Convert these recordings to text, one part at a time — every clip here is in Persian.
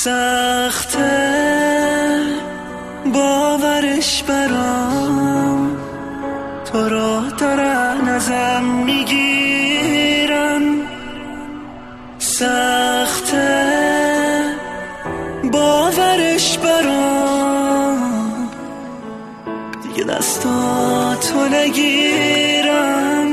سخته باورش برام، تو رو دارن ازم میگیرن. سخته باورش برام، دیگه دستاتو نگیرم.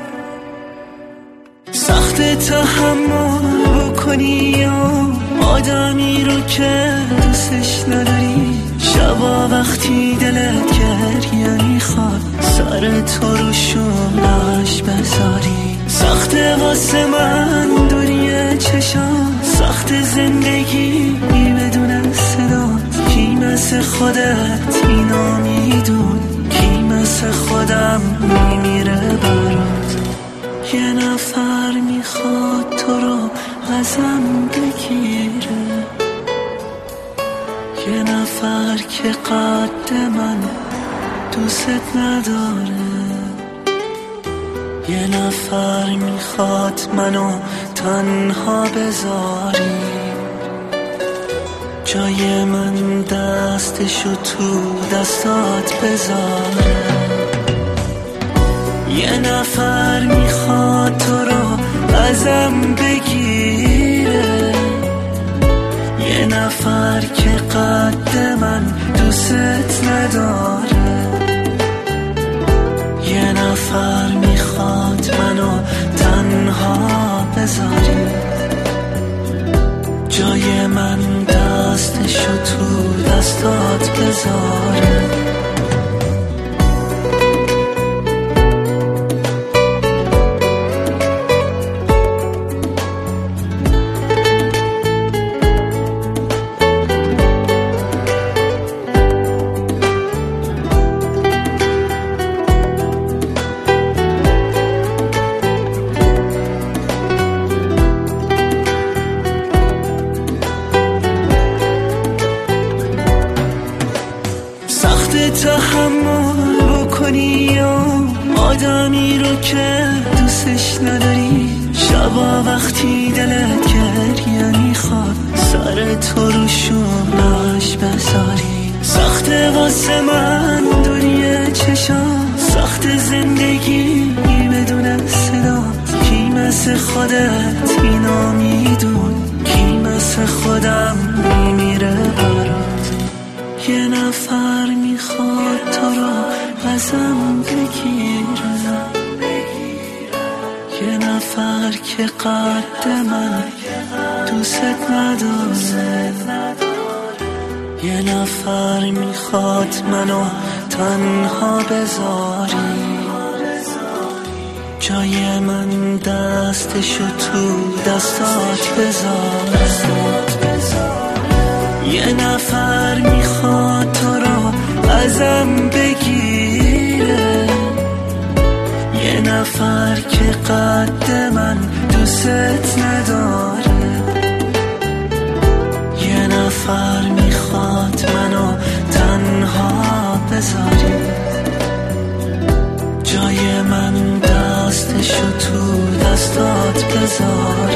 سخته تحمل بکنی آدمی رو که دوستش نداری. شبا وقتی دلت گریه میخواد سر تو رو شونش بذاری. سخته واسه من دوری چشم، سخت زندگی بدون صدا. کی مثل خودت اینو میدون، کی مثل خودم میمیره برات. یه نفر میخواد تو رو ازم بگیره، یه نفر که قد من دوست نداره. یه نفر میخواد منو تنها بذاری، جای من دستشو تو دستات بذاره. یه نفر میخواد تو رو ازم بگیره، یه نفر که قد من دوست نداره. یه نفر میخواد منو تنها بذاری، جای من دستشو تو دستات بذاره. تحمل بکنی آدمی رو که دوستش نداری. شبا وقتی دلت گریه میخواد سر تو رو شونش بذاری. سخته واسه من دوری چشم، سخت زندگی بدون صدا. کی مثل خودت اینو میدون، کی مثل خودم میمیره برات. یه نفر میخواد تو رو ازم بگیره، یه نفر که قد من دوست نداره. یه نفر میخواد منو تنها بذاری، جای من دستشو تو دستات بذاره. یه نفر میخواد تو رو ازم بگیره، یه نفر که قد من دوست نداره. یه نفر میخواد منو تنها بذاری، جای من دستشو تو دستات بذار.